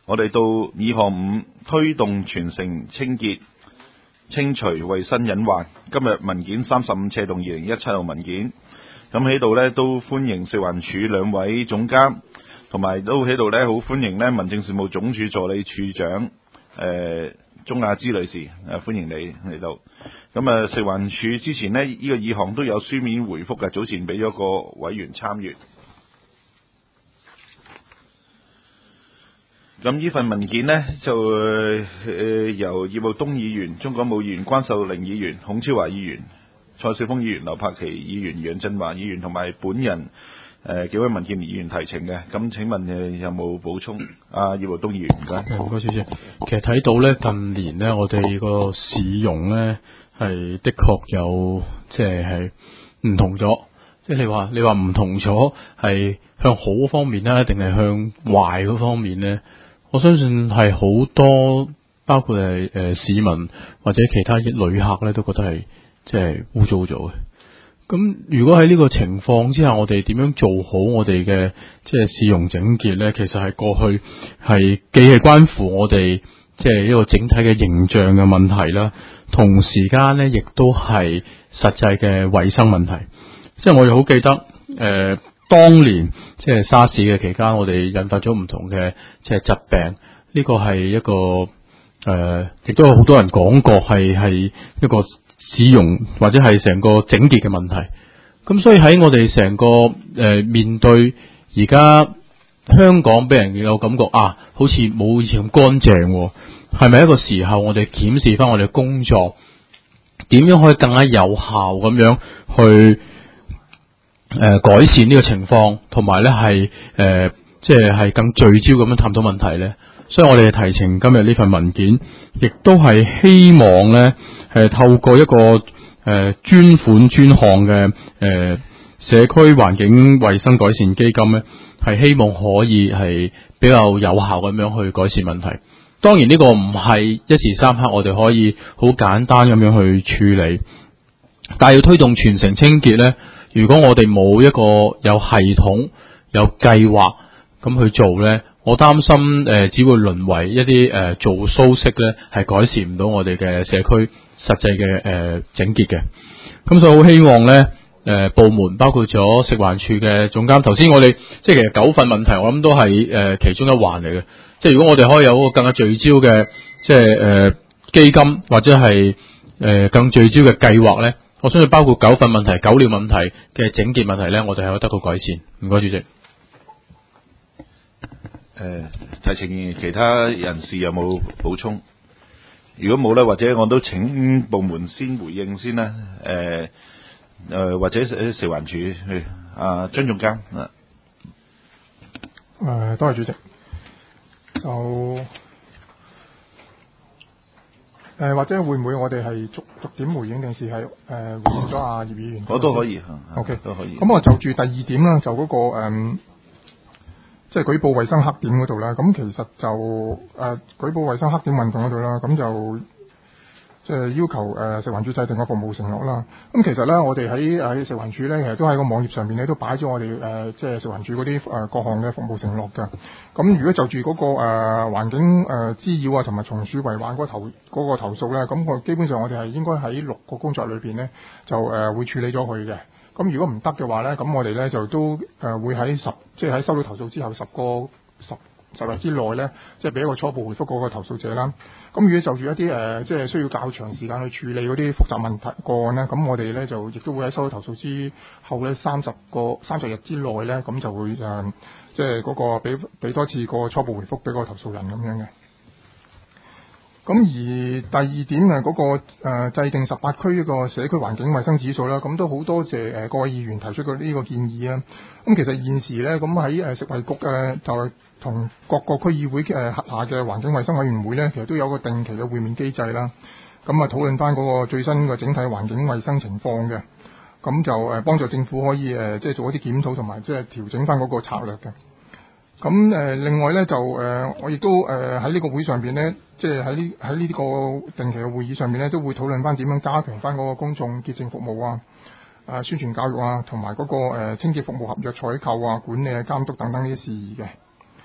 我哋到議項5推動全城清潔清除衛生隱患。今日文件35/2017號文件，咁喺度呢都歡迎食環署兩位總監，同埋都喺度呢好歡迎呢民政事務總署助理處長鍾亞芝女士，歡迎你嚟到。咁食環署之前呢，呢個議項都有書面回覆嘅，早前俾咗個委員參閱。咁呢份文件呢，就由葉傲冬議員、鍾港武議員、關秀玲議員、孔超華議員、蔡少峰議員、劉柏祺議員、楊振華議員同埋本人幾位民建聯議員提呈嘅。咁請問有冇補充？葉傲冬議員，唔該。 唔該，主席。其實睇到咧，近年咧，我哋個市容咧係的確有即係唔同咗。即係你話唔同咗，係向好方面啦，定係向壞嗰方面咧？我相信係好多，包括係市民或者其他旅客咧，都覺得係即係污糟咗嘅。咁如果喺呢個情況之下，我哋點樣做好我哋嘅即係市容整潔咧？其實係過去係既係關乎我哋即係一個整體嘅形象嘅問題啦，同時間咧亦都係實際嘅衛生問題。即係我哋好記得當年即係沙士嘅期間，我哋引發咗唔同嘅即係疾病。呢個係一個亦都有好多人講過係一個市容或者係成個整潔嘅問題。咁所以喺我哋成個面對而家香港俾人有感覺好似冇以前咁乾淨，係咪一個時候我哋檢視翻我哋嘅工作，點樣可以更加有效咁樣去改善呢個情況，同埋咧係即係更聚焦咁樣探討問題咧。所以我哋提呈今日呢份文件，亦都係希望咧透過一個專款專項嘅社區環境衛生改善基金咧，係希望可以係比較有效咁樣去改善問題。當然呢個唔係一時三刻我哋可以好簡單咁樣去處理，但係要推動全城清潔咧。如果我哋冇一個有系統、有計劃咁去做咧，我擔心只會淪為一啲做 show 式咧，係改善唔到我哋嘅社區實際嘅整潔嘅。咁所以好希望咧部門包括咗食環署嘅總監，頭先我哋即係其實9份問題，我諗都係其中一環嚟嘅。即係如果我哋可以有一個更加聚焦嘅即係基金或者係更聚焦嘅計劃咧。我相信包括9份問題、9料問題嘅整潔問題咧，我哋係可以得到改善。唔該，主席。 提呈其他人士有冇補充？如果冇咧，或者我都請部門先回應先啦。或者食環署去張總監。 多謝主席。就或者會唔會我哋係逐點回應，定是係回應咗葉議員？ 我都可以。 OK， 都可以。 咁我就住第2點啦，就嗰個即係舉報衛生黑點嗰度啦。咁其實就舉報衛生黑點運動嗰度啦，咁就即係要求食環署制定個服務承諾啦。咁其實咧，我哋喺食環署咧，其實都喺個網頁上面咧都擺咗我哋即係食環署嗰啲各項嘅服務承諾㗎。咁如果就住嗰個環境滋擾同埋松鼠為患嗰個投訴咧，咁我基本上我哋係應該喺6個工作裏邊咧就會處理咗佢嘅。咁如果唔得嘅話咧，咁我哋咧就都會喺即係喺收到投訴之後10日之內咧，即係俾一個初步回覆嗰個投訴者啦。咁如果就住一啲即係需要較長時間去處理嗰啲複雜問題個案咧，咁我哋咧就亦都會喺收到投訴之後咧30日之內咧，咁就會即係嗰個俾多次個初步回覆俾個投訴人咁樣嘅。咁而第2點嗰個制定18區一個社區環境衛生指數啦，咁都好多謝各位議員提出過呢個建議啊。咁其實現時咧，咁喺食衞局就係同各個區議會轄下嘅環境衛生委員會咧，其實都有個定期嘅會面機制啦。咁討論翻嗰個最新嘅整體環境衛生情況嘅，咁就幫助政府可以即係做一啲檢討同埋即係調整翻嗰個策略嘅。咁另外咧就我亦都喺呢個會上邊咧，即係喺呢個定期嘅會議上面咧，都會討論翻點樣加強翻嗰個公眾潔淨服務宣傳教育同埋嗰個清潔服務合約採購管理監督等等呢啲事宜嘅。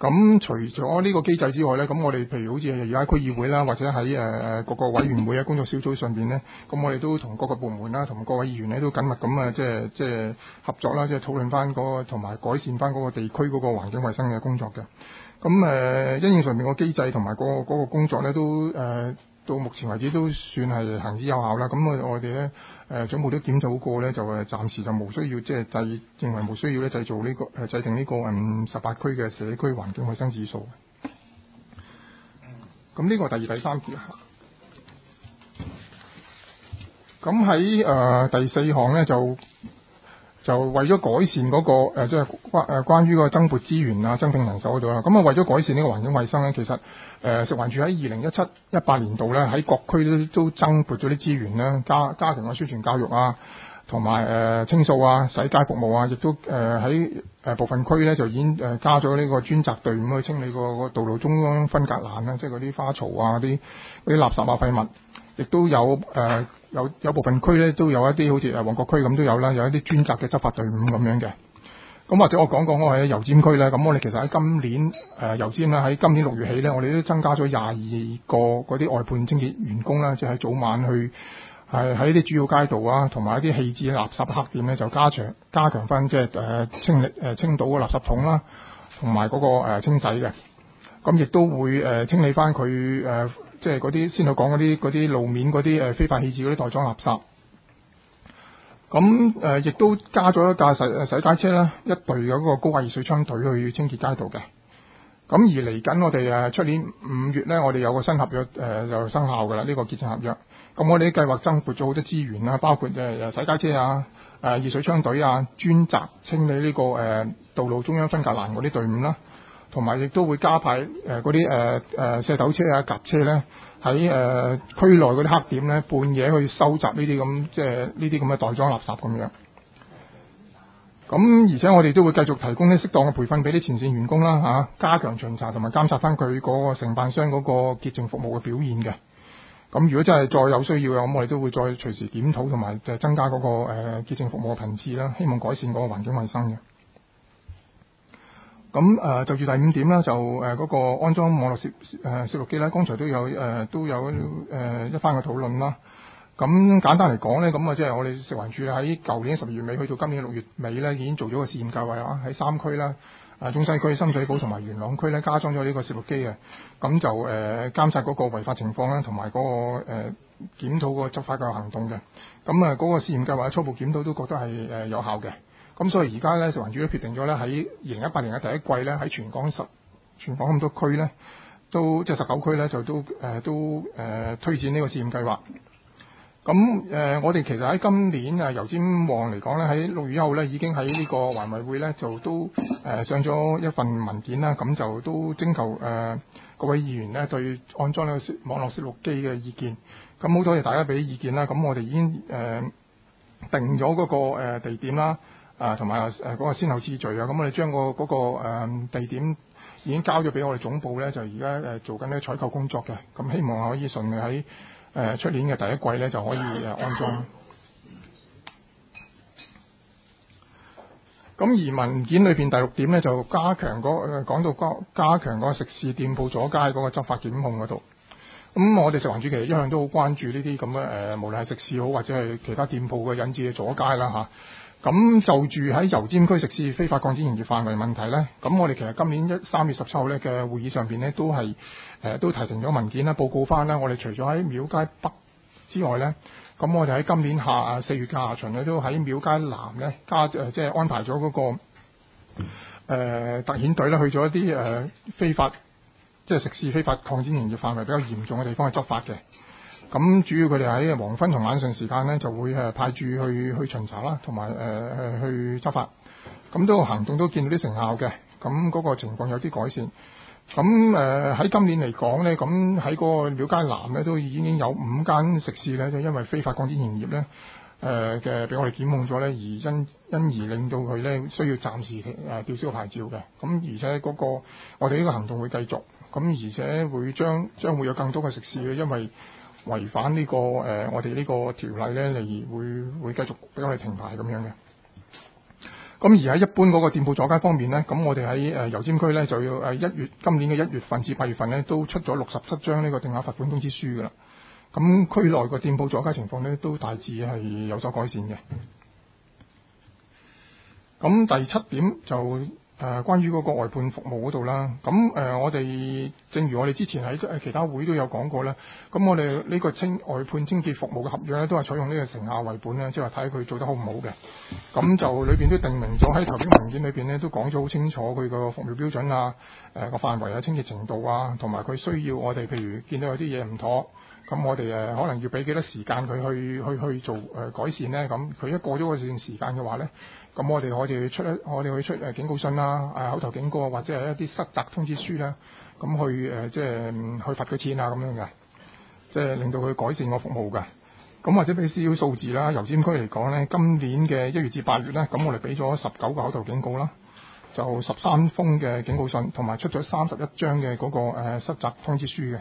咁除咗呢個機制之外咧，咁我哋譬如好似而家區議會啦，或者喺各個委員會啊工作小組上邊咧，咁我哋都同各個部門啦，同各位議員咧都緊密咁啊，即係合作啦，即係討論翻嗰個同埋改善翻嗰個地區嗰個環境衛生嘅工作嘅。咁因應上面個機制同埋嗰個工作咧，都到目前為止都算係行之有效啦。咁我哋咧總部都檢討過咧，就暫時就冇需要即係認為冇需要咧製造呢個制定呢個18區嘅社區環境衛生指數。咁呢個第二、第三節。咁喺第四項咧就為咗改善嗰個即係關於個增撥資源啊、增聘人手嗰度啦。咁為咗改善呢個環境衛生咧，其實食環署喺2017-18年度咧喺各區都增撥咗啲資源啦，加強個宣傳教育啊，同埋清掃啊、洗街服務啊，亦都喺部分區咧就已經加咗呢個專責隊伍去清理個道路中央分隔欄啦，即係嗰啲花槽啊、嗰啲垃圾啊、廢物，亦都有部分區咧都有一啲好似旺角區咁都有啦，有一啲專責嘅執法隊伍咁樣嘅。咁或者我講我喺油尖區咧，咁我哋其實喺今年油尖啦，喺今年6月起咧，我哋都增加咗22個嗰啲外判清潔員工啦，即係早晚去喺啲主要街道啊，同埋一啲棄置垃圾黑點咧，就加強翻即係清倒個垃圾桶啦，同埋嗰個清洗嘅。咁亦都會清理翻佢即係嗰啲先好講嗰啲路面嗰啲非法棄置嗰啲袋裝垃圾。咁亦都加咗一架洗街車啦，一隊嗰個高壓熱水槍隊去清潔街道嘅。咁而嚟緊我哋出年5月咧，我哋有個新合約就生效㗎啦，呢個潔淨合約。咁我哋啲計劃增撥咗好多資源啦，包括洗街車啊、熱水槍隊啊、專責清理呢個道路中央分隔欄嗰啲隊伍啦，同埋亦都會加派嗰啲卸斗車啊、夾車咧喺區內嗰啲黑點咧，半夜去收集呢啲咁即係呢啲咁嘅袋裝垃圾咁樣。咁而且我哋都會繼續提供啲適當嘅培訓俾啲前線員工啦，加強巡查同埋監察翻佢嗰個承辦商嗰個潔淨服務嘅表現嘅。咁如果真係再有需要嘅，咁我哋都會再隨時檢討同埋增加嗰個潔淨服務嘅頻次啦，希望改善嗰個環境衛生嘅。咁就住第5點啦，就嗰個安裝網絡攝錄機啦，剛才都有一番嘅討論啦。咁簡單嚟講咧，咁即係我哋食環署喺舊年12月尾去到今年6月尾咧，已經做咗個試驗計劃啦，喺3區啦，中西區、深水埗同埋元朗區咧加裝咗呢個攝錄機嘅，咁就監察嗰個違法情況啦，同埋嗰個檢討個執法嘅行動嘅。咁嗰個試驗計劃初步檢討都覺得係有效嘅。咁所以而家咧食環署都決定咗咧喺2018年嘅第一季咧喺全港咁多區咧都即係19區咧就都推薦呢個試驗計劃。咁我哋其實喺今年油尖旺嚟講咧，喺6月1號咧已經喺呢個環委會咧就都上咗一份文件啦，咁就都徵求各位議員咧對安裝呢個網絡攝錄機嘅意見。咁好多謝大家俾意見啦。咁我哋已經定咗嗰個地點啦，同埋嗰個先後次序啊。咁我哋將嗰個地點已經交咗俾我哋總部咧，就而家做緊呢個採購工作嘅。咁希望可以順利喺出年嘅第一季咧就可以安裝。咁而文件裏邊第6點咧就講到加強個食肆店鋪阻街嗰個執法檢控嗰度。咁我哋食環署其實一向都好關注呢啲咁嘅無論係食肆好或者係其他店鋪嘅引致嘅阻街啦嚇。咁就住喺油尖區食肆非法擴展營業範圍問題咧，咁我哋其實今年3月17號咧嘅會議上邊咧都係都提呈咗文件啦，報告翻啦。我哋除咗喺廟街北之外咧，咁我哋喺今年4月嘅下旬咧都喺廟街南咧即係安排咗嗰個特遣隊咧去咗一啲非法即係食肆非法擴展營業範圍比較嚴重嘅地方去執法嘅。咁主要佢哋喺黃昏同晚上時間咧，就會派駐去巡查啦，同埋去執法。咁都行動都見到啲成效嘅，咁嗰個情況有啲改善。咁喺今年嚟講咧，咁喺嗰個廟街南咧都已經有5間食肆咧，就因為非法擴展營業咧嘅俾我哋檢控咗咧，而因而令到佢咧需要暫時吊銷個牌照嘅。咁而且嗰個我哋呢個行動會繼續，咁而且會將會有更多嘅食肆嘅，因為違反呢個我哋呢個條例咧，嚟會繼續俾我哋停牌咁樣嘅。 咁而喺一般嗰個店鋪阻街方面咧，咁我哋喺油尖區咧就要今年嘅1月份至8月份咧都出咗67張呢個定額罰款通知書㗎啦。咁區內個店鋪阻街情況咧都大致係有所改善嘅。咁第7點就關於嗰個外判服務嗰度啦。咁我哋正如我哋之前喺其他會都有講過啦。咁我哋呢個外判清潔服務嘅合約咧，都係採用呢個成效為本咧，即係話睇佢做得好唔好嘅。咁就裏邊都定明咗喺投標文件裏邊咧，都講咗好清楚佢個服務標準啊、個範圍啊、清潔程度啊，同埋佢需要我哋譬如見到有啲嘢唔妥，咁我哋可能要俾幾多時間佢去做改善咧。咁佢一過咗嗰段時間嘅話咧，咁我哋可以出警告信啦、口頭警告或者係一啲失責通知書啦，咁去即係去罰佢錢啊咁樣嘅，即係令到佢改善個服務嘅。咁或者俾少少數字啦，油尖區嚟講咧，今年嘅1月至8月咧，咁我哋俾咗19個口頭警告啦，就13封嘅警告信，同埋出咗31張嘅嗰個失責通知書嘅。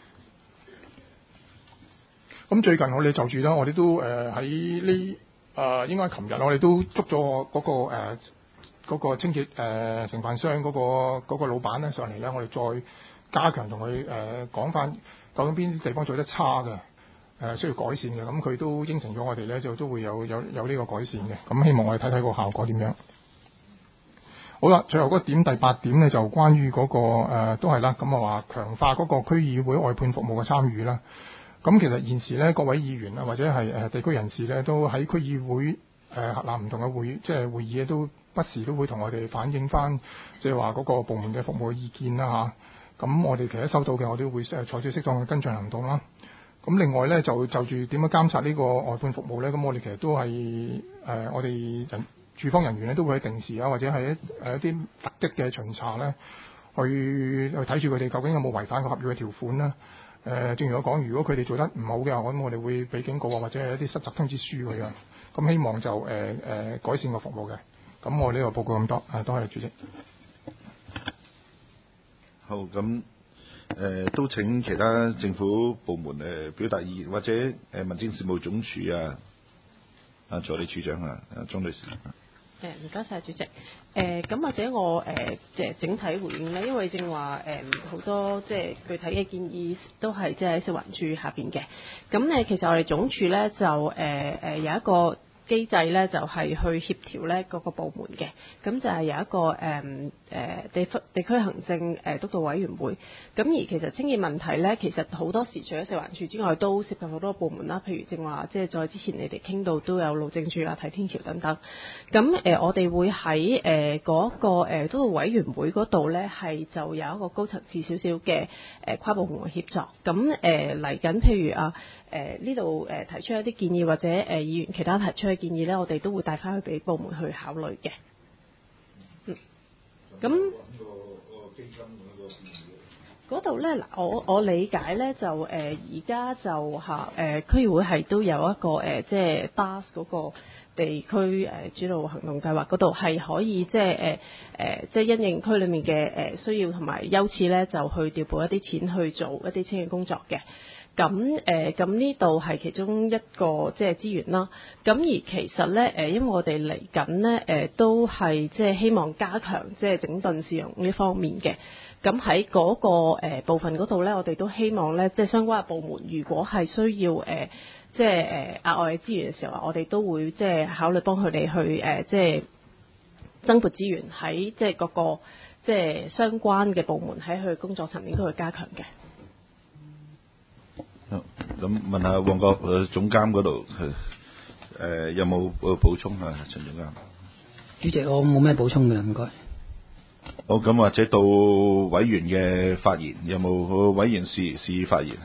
咁最近我哋就住啦，我哋都喺呢應該係琴日，我哋都捉咗嗰個清潔承辦商嗰個老闆咧上嚟咧，我哋再加強同佢講翻究竟邊啲地方做得差嘅，需要改善嘅。咁佢都應承咗我哋咧，就都會有呢個改善嘅。咁希望我哋睇睇個效果點樣。好啦，最後嗰點第8點咧，就關於嗰個都係啦，咁啊話強化嗰個區議會外判服務嘅參與啦。咁其實現時咧，各位議員啊，或者係地區人士咧，都喺區議會轄下唔同嘅會議咧，都不時都會同我哋反映翻，即係話嗰個部門嘅服務嘅意見啦嚇。咁我哋其實收到嘅，我哋會採取適當嘅跟進行動啦。咁另外咧，就住點樣監察呢個外判服務咧，咁我哋其實都係我哋處方人員咧，都會喺定時啊，或者係一啲突擊嘅巡查咧，去睇住佢哋究竟有冇違反個合約嘅條款啦。正如我講，如果佢哋做得唔好嘅，咁我哋會俾警告啊，或者係一啲失責通知書佢啊。咁希望就改善個服務嘅。咁我呢個報告咁多，多謝主席。 好，咁都請其他政府部門表達意見，或者民政事務總署助理處長鍾女士。 唔該晒主席。咁或者我整體回應咧，因為正話好多即係具體嘅建議都係即係喺食環署下邊嘅。咁其實我哋總署咧就有一個機制咧，就係去協調咧各個部門嘅。咁就係有一個地區行政督導委員會。咁而其實清潔問題咧，其實好多時除咗食環署之外，都涉及好多部門啦。譬如正話即係在之前你哋傾到都有路政署啦、睇天橋等等。咁我哋會喺嗰個督導委員會嗰度咧，係就有一個高層次少少嘅跨部門協作。咁嚟緊譬如呢度提出一啲建議，或者議員其他提出嘅建議咧，我哋都會帶翻去俾部門去考慮嘅。咁嗰度咧嗱，我理解咧就而家就區議會係都有一個即係 DAS 嗰個地區主導行動計劃嗰度係可以即係因應區裡面嘅需要同埋優次咧，就去調撥一啲錢去做一啲清潔工作嘅。咁呢度係其中一個即係資源啦。咁而其實咧因為我哋嚟緊咧都係即係希望加強即係整頓使用呢方面嘅。咁喺嗰個部分嗰度咧，我哋都希望咧即係相關嘅部門，如果係需要即係額外嘅資源嘅時候，我哋都會即係考慮幫佢哋去即係增撥資源喺即係各個即係相關嘅部門喺佢工作層面都會加強嘅。 咁問下旺角總監嗰度有冇補充啊？陳總監。 主席，我冇咩補充嘅，唔該。 好，咁或者到委員嘅發言，有冇委員示意發言？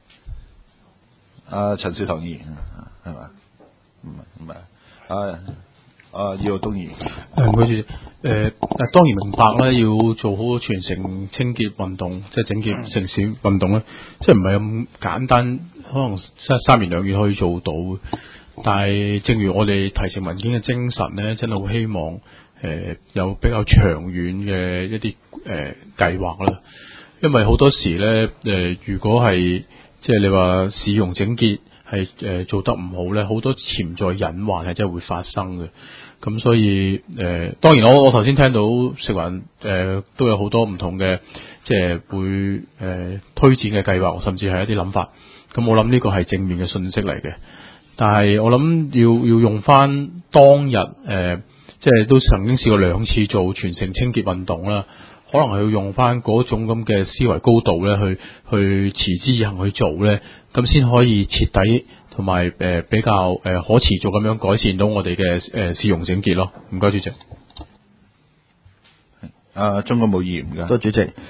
陳少棠議員係嘛？唔係。葉傲冬議員。 唔該主席。當然明白咧，要做好全城清潔運動，即係整潔城市運動咧，即係唔係咁簡單，可能三言兩語可以做到。但係正如我哋提呈文件嘅精神咧，真係好希望有比較長遠嘅一啲計劃啦。因為好多時咧如果係即係你話市容整潔係做得唔好咧，好多潛在隱患係真係會發生嘅。咁所以當然我頭先聽到食環都有好多唔同嘅即係會推薦嘅計劃，甚至係一啲諗法。咁我諗呢個係正面嘅信息嚟嘅。但係我諗要用翻當日即係都曾經試過2次做全城清潔運動啦，可能係要用翻嗰種咁嘅思維高度咧，去持之以恆去做咧，咁先可以徹底同埋比較可持續咁樣改善到我哋嘅市容整潔咯。唔該主席。 鍾國武議員㗎。 多謝主席。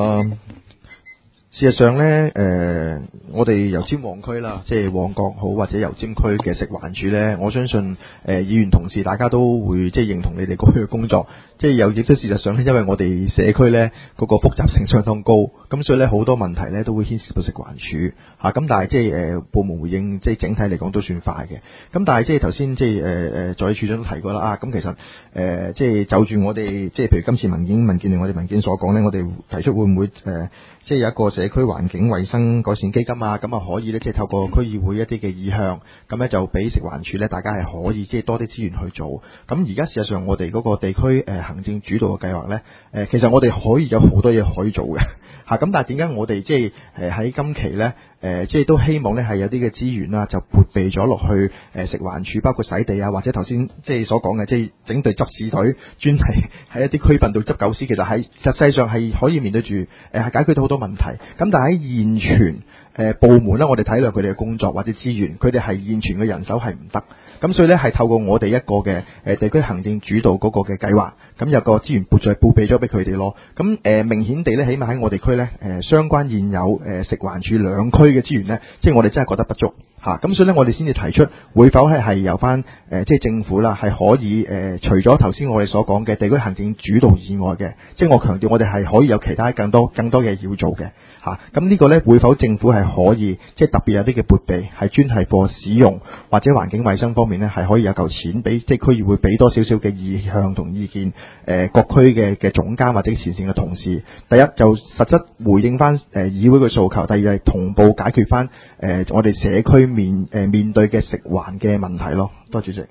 事實上咧，我哋油尖旺區啦，即係旺角好或者油尖區嘅食環署咧，我相信議員同事大家都會即係認同你哋過去嘅工作。即係又亦都事實上咧，因為我哋社區咧嗰個複雜性相當高，咁所以咧好多問題咧都會牽涉到食環署嚇。咁但係即係部門回應，即係整體嚟講都算快嘅。咁但係即係頭先即係在處長都提過啦咁其實即係就住我哋即係譬如今次民建聯我哋文件所講咧，我哋提出會唔會即係有一個社區環境衛生改善基金啊，咁啊可以咧即係透過區議會一啲嘅意向，咁咧就俾食環署咧大家係可以即係多啲資源去做。咁而家事實上我哋嗰個地區行政主導嘅計劃咧，其實我哋可以有好多嘢可以做嘅嚇。咁但係點解我哋即係喺今期咧即係都希望咧係有啲嘅資源啦，就撥備咗落去食環署，包括洗地啊，或者頭先即係所講嘅即係整隊執屎隊，專係喺一啲區份度執狗屎，其實係實際上係可以面對住係解決到好多問題。咁但係喺現存部門咧，我哋體諒佢哋嘅工作或者資源，佢哋係現存嘅人手係唔得。咁所以咧係透過我哋一個嘅地區行政主導嗰個嘅計劃，咁有個資源撥備咗俾佢哋咯。咁明顯地咧，起碼喺我哋區咧相關現有食環署2區嘅資源咧，即係我哋真係覺得不足嚇。咁所以咧，我哋先至提出會否係由翻即係政府啦，係可以除咗頭先我哋所講嘅地區行政主導以外嘅，即係我強調我哋係可以有其他更多嘢要做嘅嚇。咁呢個咧會否政府係可以即係特別有啲嘅撥備係專係貨使用或者環境衛生方面咧，係可以有嚿錢俾即係區議會俾多少少嘅意向同意見各區嘅總監或者前線嘅同事。第一就實質回應翻議會嘅訴求，第二係同步解決翻我哋社區面對嘅食環嘅問題咯。多謝主席。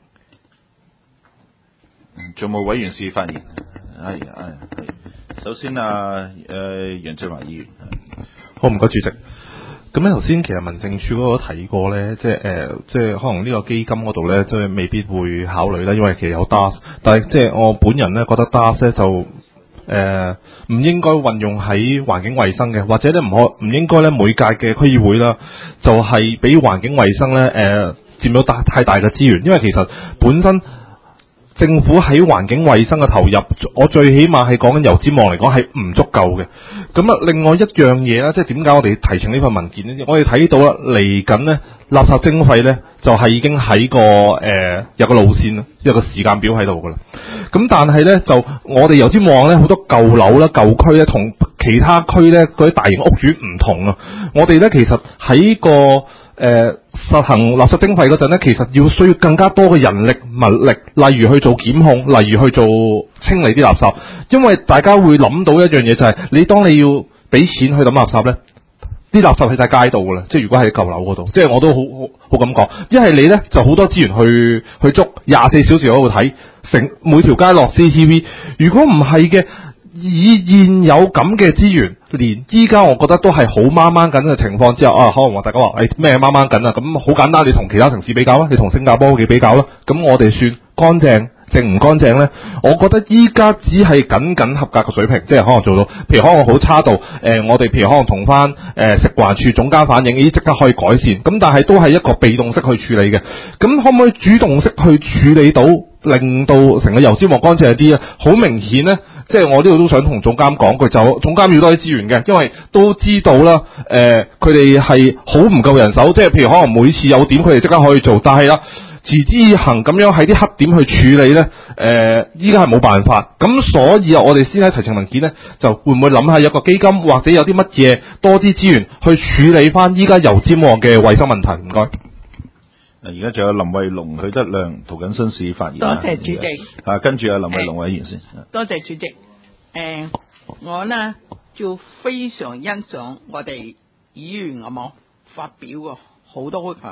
仲冇委員士發言？係。首先楊振華議員。 好，唔該主席。咁咧頭先其實民政處嗰個提過咧，即係可能呢個基金嗰度咧，即係未必會考慮啦，因為其實有 DAS， 但係即係我本人咧覺得 DAS 咧就唔應該運用喺環境衛生嘅，或者咧唔應該咧每屆嘅區議會啦，就係俾環境衛生咧佔到太大嘅資源，因為其實本身政府喺環境衛生嘅投入，我最起碼係講緊油尖旺嚟講係唔足夠嘅。咁啊，另外一樣嘢啦，即係點解我哋提呈呢份文件呢？我哋睇到啦，嚟緊呢垃圾徵費呢，就係已經喺個有個路線啦，有個時間表喺度噶啦。咁但係呢，就我哋油尖旺呢，好多舊樓啦、舊區呢，同其他區呢嗰啲大型屋苑唔同啊。我哋呢，其實喺個實行垃圾徵費嗰陣呢，其實需要更加多嘅人力物力，例如去做檢控，例如去做清理啲垃圾。因為大家會諗到一樣嘢就係，當你要俾錢去抌垃圾呢，啲垃圾喺晒街度噶啦，即係如果喺舊樓嗰度，即係我都好咁講。一係你呢就好多資源去捉24小時喺度睇，每條街落 CCTV。如果唔係嘅，以現有咁嘅資源，連依家我覺得都係好掹掹緊嘅情況之下可能話大家話咩掹掹緊啊？咁好簡單，你同其他城市比較啦，你同新加坡嘅比較啦，咁我哋算乾淨淨唔乾淨呢？我覺得依家只係僅合格嘅水平，即係可能做到，譬如可能好差到我哋譬如可能同翻食環署總監反映，即刻可以改善。咁但係都係一個被動式去處理嘅。咁可唔可以主動式去處理到，令到成個油尖旺乾淨啲啊？好明顯呢，即係我呢度都想同總監講句，就總監要多啲資源嘅，因為都知道啦，佢哋係好唔夠人手，即係譬如可能每次有點佢哋即刻可以做，但係啦，持之以恆咁樣喺啲黑點去處理呢，依家係冇辦法。咁所以我哋先喺提呈文件呢，就會唔會諗下有個基金，或者有啲乜嘢多啲資源去處理翻依家油尖旺嘅衛生問題？唔該。 而家仲有林慧龍、許德亮、涂謹申士發言。 多謝主席。 跟住林慧龍委員先。 多謝主席。我呢就非常欣賞我哋議員發表過好多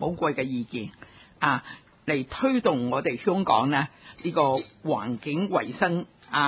寶貴嘅意見嚟推動我哋香港呢個環境衛生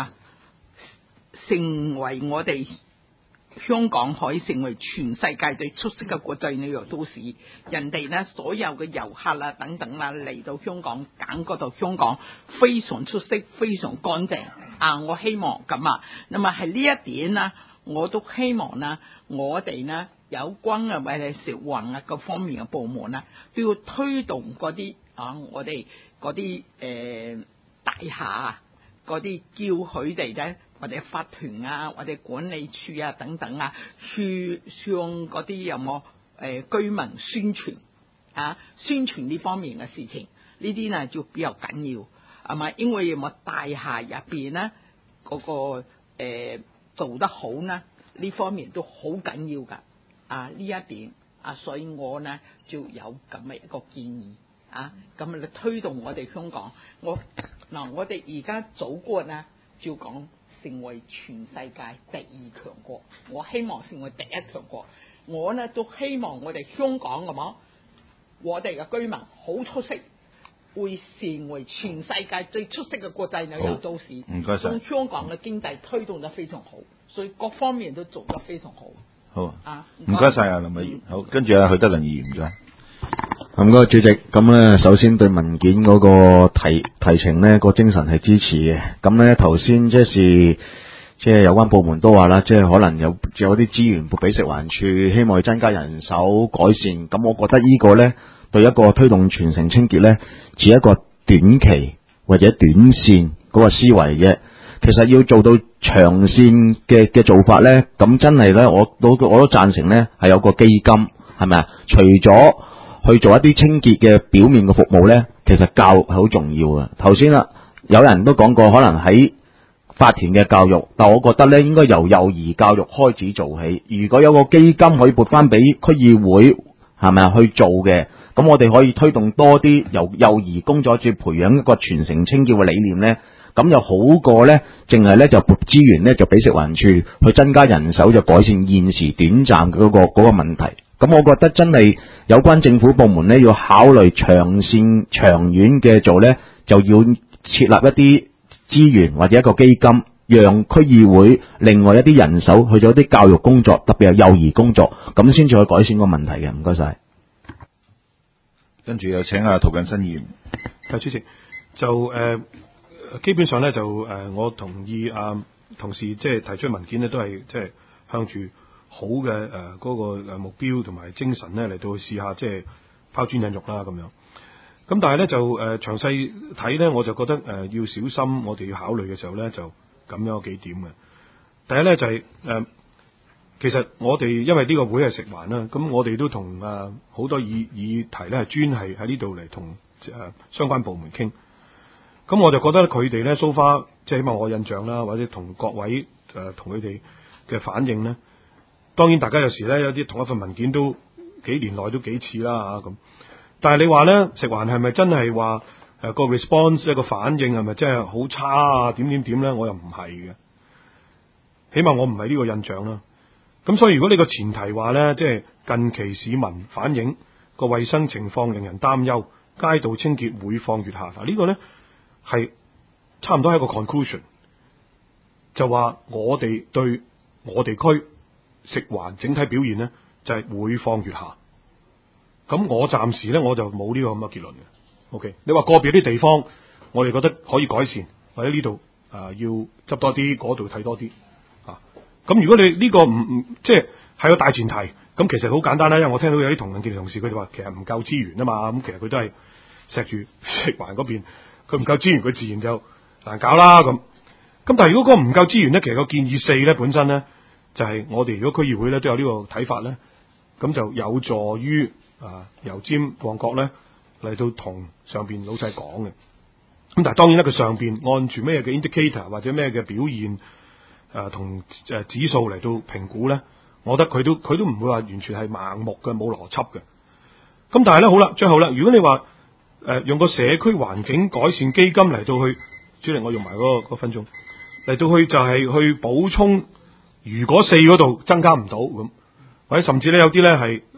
成為我哋香港可以成為全世界最出色嘅國際旅遊都市。人哋呢所有嘅遊客啦等等啦嚟到香港，感覺到香港非常出色，非常乾淨我希望咁那麼係呢一點呢，我都希望呢我哋呢有關嘅或者食環各方面嘅部門呢，都要推動嗰啲我哋嗰啲大廈嗰啲叫佢哋咧，或者法團或者管理處等等去向嗰啲有冇居民宣傳宣傳呢方面嘅事情，呢啲呢就比較緊要係咪？因為有冇大廈入邊呢嗰個做得好呢，呢方面都好緊要噶呢一點所以我呢就有咁嘅一個建議咁嚟推動我哋香港。我哋而家祖國呢就講成為全世界第2強國，我希望成為第1強國。我呢都希望我哋香港我哋嘅居民好出色，會成為全世界最出色嘅國際旅遊都市。 唔該晒。 將香港嘅經濟推動得非常好，所以各方面都做得非常好。 好唔該晒林偉源。好，跟住許德麟議員唔該。 咁嗰個主席，咁咧首先對文件嗰個提呈呢個精神係支持嘅。咁咧頭先即係有關部門都話啦，即係可能有啲資源撥俾食環署，希望去增加人手改善。咁我覺得呢個咧對一個推動全城清潔咧，似一個短期或者短線嗰個思維啫。其實要做到長線嘅做法咧，咁真係咧，我都贊成咧，係有個基金，係咪啊？除咗去做一啲清潔嘅表面嘅服務咧，其實教育係好重要嘅。頭先啦，有人都講過，可能喺法團嘅教育，但我覺得咧，應該由幼兒教育開始做起。如果有個基金可以撥翻俾區議會，係咪啊去做嘅？咁我哋可以推動多啲由幼兒工作處培養一個全城清潔嘅理念咧。咁就好過咧，淨係咧就撥資源咧就俾食環署去增加人手，就改善現時短暫嘅嗰個問題。咁我覺得真係有關政府部門咧要考慮長線長遠嘅做咧，就要設立一啲資源或者一個基金，讓區議會另外一啲人手去做一啲教育工作，特別係幼兒工作，咁先至去改善個問題嘅。唔該晒。 跟住又請阿涂謹申議員。 主席就基本上咧就我同意同事即係提出文件咧，都係即係向住好嘅嗰個目標同埋精神咧嚟到試下即係拋磚引玉啦咁樣。咁但係咧就詳細睇咧，我就覺得要小心，我哋要考慮嘅時候咧就咁樣有幾點嘅。第一咧就係其實我哋因為呢個會係食環啦，咁我哋都同好多議題咧係專係喺呢度嚟同相關部門傾。咁我就覺得佢哋咧 so far 即係起碼我印象啦，或者同各位同佢哋嘅反應咧，當然大家有時咧有啲同一份文件都幾年內都幾次啦咁。但係你話咧食環係咪真係話個 response 一個反應係咪真係好差點咧？我又唔係嘅，起碼我唔係呢個印象啦。咁所以如果你個前提話咧，即係近期市民反映個衛生情況令人擔憂，街道清潔每況愈下，嗱呢個咧係差唔多係一個 conclusion， 就話我哋對我地區食環整體表現咧就係每況愈下。咁我暫時咧我就冇呢個咁嘅結論嘅。OK， 你話個別啲地方我哋覺得可以改善，或者呢度要執多啲，嗰度睇多啲啊。咁如果你呢個唔即係個大前提，咁其實好簡單啦。因為我聽到有啲同事佢哋話其實唔夠資源啊嘛，咁其實佢都係錫住食環嗰邊。佢唔夠資源，佢自然就難搞啦咁。但係如果嗰個唔夠資源咧，其實個建議4咧本身咧就係我哋如果區議會咧都有呢個睇法咧，咁就有助於油尖旺角咧嚟到同上邊老細講嘅。咁但係當然咧，佢上邊按住咩嘅 indicator 或者咩嘅表現同指數嚟到評估咧，我覺得佢都唔會話完全係盲目嘅，冇邏輯嘅。咁但係咧好啦，最後啦，如果你話用個社區環境改善基金嚟到去，主席我用埋嗰分鐘嚟到去就係去補充，如果4嗰度增加唔到咁，或者甚至咧有啲咧係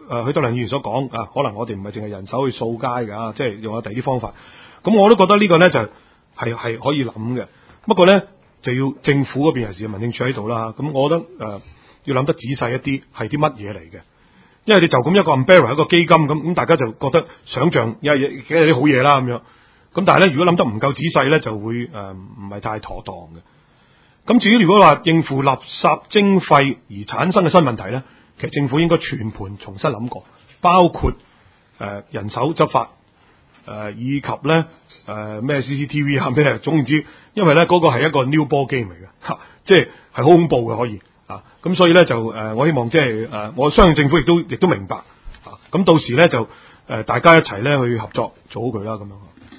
許德亮議員所講啊，可能我哋唔係淨係人手去掃街㗎，即係用下第二啲方法。咁我都覺得呢個咧就係可以諗嘅。不過咧就要政府嗰邊尤其是民政處喺度啦。咁我覺得要諗得仔細一啲，係啲乜嘢嚟嘅？因為你就咁一個 umbrella 一個基金咁大家就覺得想像有啲好嘢啦咁樣。咁但係咧，如果諗得唔夠仔細咧，就會唔係太妥當嘅。咁至於如果話應付垃圾徵費而產生嘅新問題咧，其實政府應該全盤重新諗過，包括人手執法，以及咧咩 CCTV 啊咩，總言之，因為咧嗰個係一個 new ball game 嚟嘅，即係好恐怖嘅可以啊。咁所以咧就我希望即係我相信政府亦都明白啊。咁到時咧就大家一齊咧去合作做好佢啦咁樣。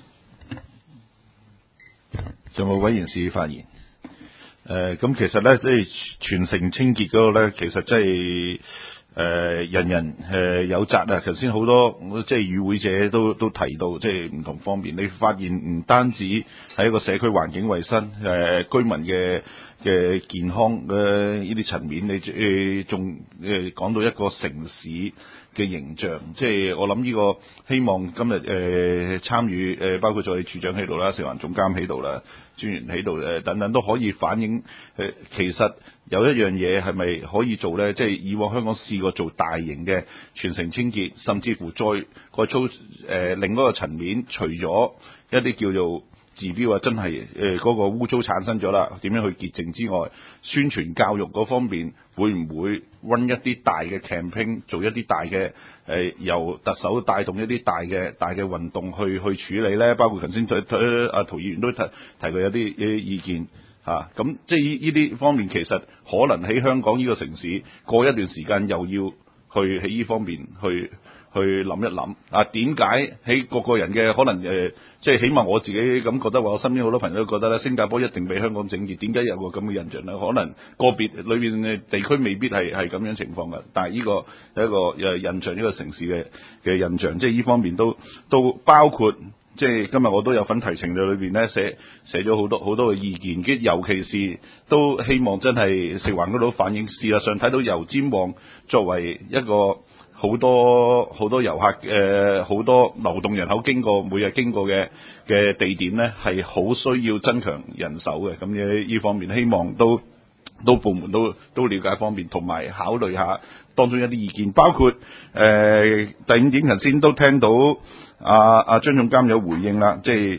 仲有冇委員士發言？咁其實咧，即係全城清潔嗰個咧，其實即係人人有責啊！頭先好多即係與會者都提到，即係唔同方面，你發現唔單止係一個社區環境衛生居民嘅健康嘅呢啲層面，你仲講到一個城市嘅形象，即係我諗呢個希望今日參與包括在處長喺度啦、食環總監喺度啦、專員喺度等等都可以反映其實有一樣嘢係咪可以做咧？即係以往香港試過做大型嘅全城清潔，甚至乎再另一個層面，除咗一啲叫做指標啊，真係嗰個污糟產生咗啦，點樣去潔淨之外，宣傳教育嗰方面會唔會搵一啲大嘅 campaign， 做一啲大嘅由特首帶動一啲大嘅運動去處理咧？包括頭先阿陶議員都提過有啲意見嚇，咁即係呢啲方面其實可能喺香港呢個城市過一段時間又要去喺呢方面去諗一諗啊，點解喺個個人嘅可能即係起碼我自己咁覺得話，我身邊好多朋友都覺得咧，新加坡一定比香港整潔，點解有個咁嘅印象咧？可能個別裏邊嘅地區未必係咁樣情況嘅，但係呢個有一個印象，呢個城市嘅印象，即係呢方面都包括。即係今日我都有份提呈嘅裏邊咧，寫咗好多嘅意見，尤其是都希望真係食環嗰度反映。事實上睇到油尖旺作為一個好多遊客好多流動人口每日經過嘅地點咧，係好需要增強人手嘅。咁呢方面希望都部門都了解方面，同埋考慮下當中一啲意見，包括第五點頭先都聽到阿張總監有回應啦，即係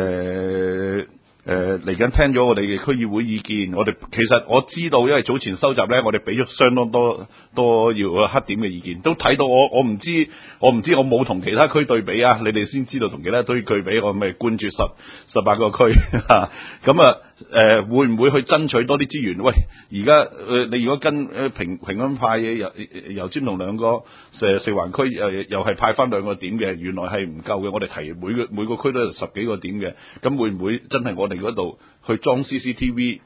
嚟緊聽咗我哋嘅區議會意見，其實我知道，因為早前收集咧，我哋俾咗相當多要黑點嘅意見，都睇到我唔知我冇同其他區對比啊，你哋先知道同其他區對比，我咪關注18個區咁啊會唔會去爭取多啲資源？喂，而家你如果跟平安派嘅油尖同兩個食環區又係派翻2個點嘅，原來係唔夠嘅。我哋提每個區都有10幾個點嘅，咁會唔會真係我哋嗰度去裝 CCTV？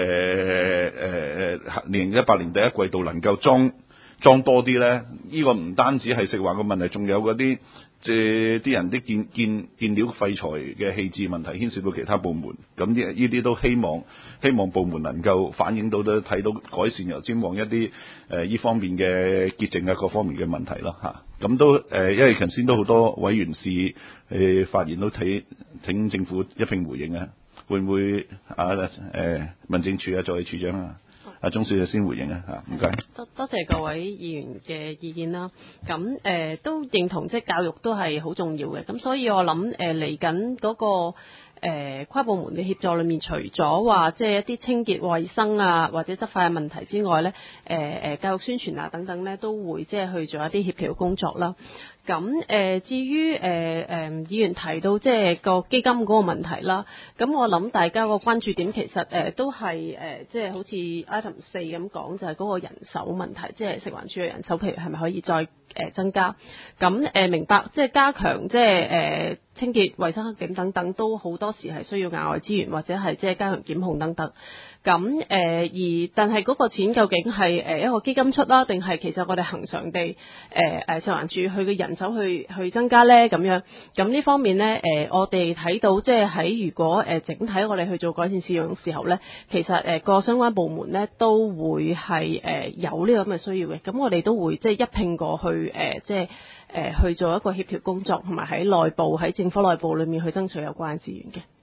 2018年第一季度能夠裝多啲咧？呢個唔單止係食環嘅問題，仲有嗰啲啲人啲建料廢材嘅棄置問題，牽涉到其他部門。咁呢啲都希望部門能夠反映到，都睇到改善油尖旺一啲呢方面嘅潔淨啊各方面嘅問題咯嚇。咁都因為頭先都好多委員士發言都請政府一併回應啊，會唔會民政處作為處長啊？阿鍾小姐先回應啊嚇，唔該。 多謝各位議員嘅意見啦。咁都認同，即係教育都係好重要嘅。咁所以我諗嚟緊嗰個跨部門嘅協助裏面，除咗話即係一啲清潔衛生啊或者執法嘅問題之外咧，教育宣傳啊等等咧都會即係去做一啲協調工作啦。咁至於議員提到即係個基金嗰個問題啦，咁我諗大家個關注點其實都係即係好似 item 4咁講，就係嗰個人手問題，即係食環署嘅人手，譬如係咪可以再增加？咁明白即係加強即係清潔、衞生黑點等等，都好多時係需要額外資源，或者係即係加強檢控等等。咁但係嗰個錢究竟係一個基金出啦，定係其實我哋恆常地食環署佢嘅人手去增加咧咁樣？咁呢方面咧我哋睇到即係喺如果整體我哋去做改善使用嘅時候咧，其實個相關部門咧都會係有呢個咁嘅需要嘅。咁我哋都會即係一併過去去做一個協調工作，同埋喺內部喺政府內部裏面去爭取有關資源嘅。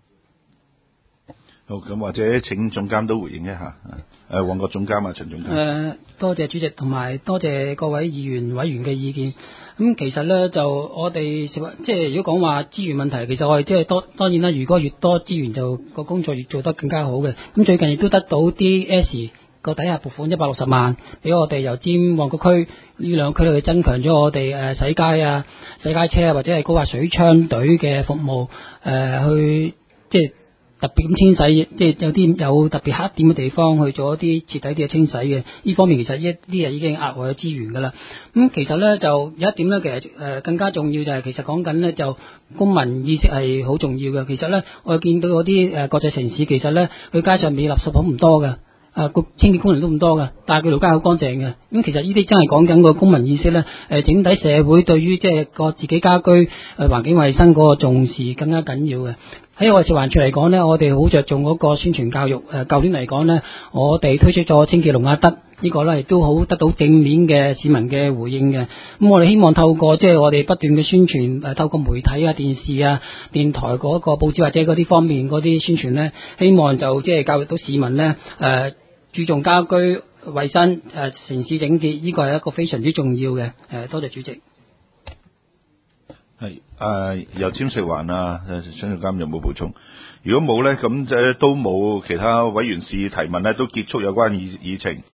好，咁或者請總監都回應一下。旺角總監啊，陳總監。 多謝主席，同埋多謝各位議員委員嘅意見。咁其實咧就我哋即係如果講話資源問題，其實我哋即係當然啦，如果越多資源就個工作越做得更加好嘅。咁最近亦都得到 DS 個底下撥款160萬，俾我哋油尖旺角區呢兩區去增強咗我哋洗街啊、洗街車啊，或者係高壓水槍隊嘅服務，去即係特別咁清洗，即係有啲有特別黑點嘅地方去做一啲徹底啲嘅清洗嘅。呢方面其實一啲已經額外嘅資源㗎啦。其實咧就有一點咧，其實更加重要就係其實講緊咧就公民意識係好重要嘅。其實咧我見到嗰啲國際城市其實咧佢街上面垃圾桶唔多嘅。個清潔工人都唔多嘅，但係佢條街好乾淨嘅。咁其實呢啲真係講緊個公民意識咧。整體社會對於即係個自己家居環境衛生嗰個重視更加緊要嘅。喺我哋食環署嚟講呢，我哋好着重嗰個宣傳教育。舊年嚟講呢，我哋推出咗清潔龍亞德呢個呢，亦都好得到正面嘅市民嘅回應嘅。咁我哋希望透過即係我哋不斷嘅宣傳，透過媒體啊、電視啊、電台嗰個報紙或者嗰啲方面嗰啲宣傳呢，希望就即係教育到市民呢，注重家居衛生、城市整潔，呢個係一個非常之重要嘅。多謝主席。 係油尖食環啊，張總監有冇補充？如果冇咧，咁都冇其他委員士提問咧，都結束有關議程。